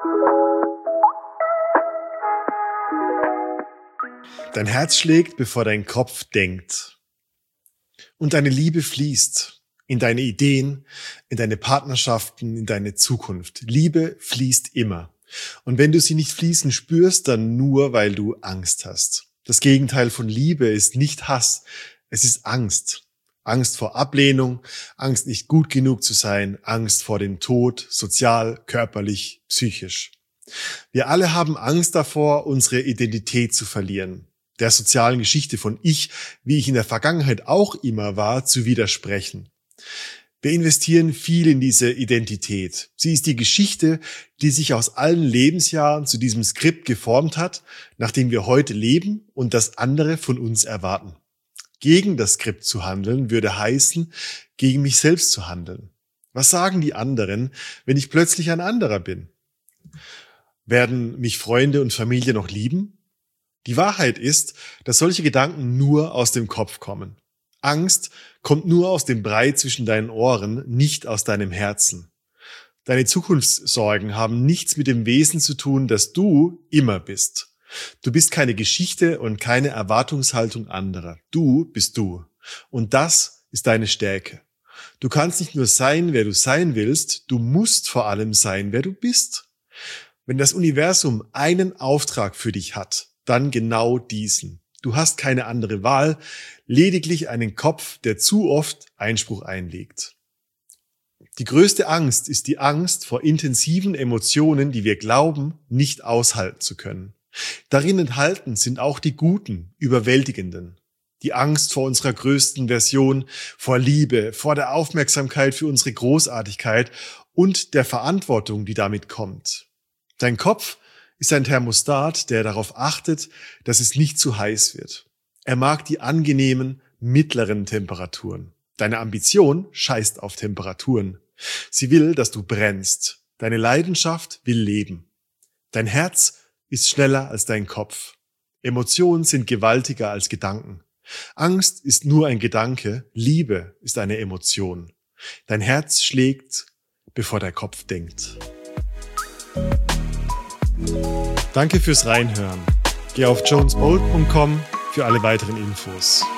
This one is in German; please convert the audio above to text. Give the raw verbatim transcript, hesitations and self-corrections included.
Dein Herz schlägt, bevor dein Kopf denkt. Und deine Liebe fließt in deine Ideen, in deine Partnerschaften, in deine Zukunft. Liebe fließt immer. Und wenn du sie nicht fließen spürst, dann nur, weil du Angst hast. Das Gegenteil von Liebe ist nicht Hass, es ist Angst. Angst vor Ablehnung, Angst nicht gut genug zu sein, Angst vor dem Tod, sozial, körperlich, psychisch. Wir alle haben Angst davor, unsere Identität zu verlieren, der sozialen Geschichte von Ich, wie ich in der Vergangenheit auch immer war, zu widersprechen. Wir investieren viel in diese Identität. Sie ist die Geschichte, die sich aus allen Lebensjahren zu diesem Skript geformt hat, nach dem wir heute leben und das andere von uns erwarten. Gegen das Skript zu handeln, würde heißen, gegen mich selbst zu handeln. Was sagen die anderen, wenn ich plötzlich ein anderer bin? Werden mich Freunde und Familie noch lieben? Die Wahrheit ist, dass solche Gedanken nur aus dem Kopf kommen. Angst kommt nur aus dem Brei zwischen deinen Ohren, nicht aus deinem Herzen. Deine Zukunftssorgen haben nichts mit dem Wesen zu tun, das du immer bist. Du bist keine Geschichte und keine Erwartungshaltung anderer. Du bist du. Und das ist deine Stärke. Du kannst nicht nur sein, wer du sein willst, du musst vor allem sein, wer du bist. Wenn das Universum einen Auftrag für dich hat, dann genau diesen. Du hast keine andere Wahl, lediglich einen Kopf, der zu oft Einspruch einlegt. Die größte Angst ist die Angst vor intensiven Emotionen, die wir glauben, nicht aushalten zu können. Darin enthalten sind auch die guten, überwältigenden. Die Angst vor unserer größten Version, vor Liebe, vor der Aufmerksamkeit für unsere Großartigkeit und der Verantwortung, die damit kommt. Dein Kopf ist ein Thermostat, der darauf achtet, dass es nicht zu heiß wird. Er mag die angenehmen, mittleren Temperaturen. Deine Ambition scheißt auf Temperaturen. Sie will, dass du brennst. Deine Leidenschaft will leben. Dein Herz ist schneller als dein Kopf. Emotionen sind gewaltiger als Gedanken. Angst ist nur ein Gedanke, Liebe ist eine Emotion. Dein Herz schlägt, bevor der Kopf denkt. Danke fürs Reinhören. Geh auf jones bolt punkt com für alle weiteren Infos.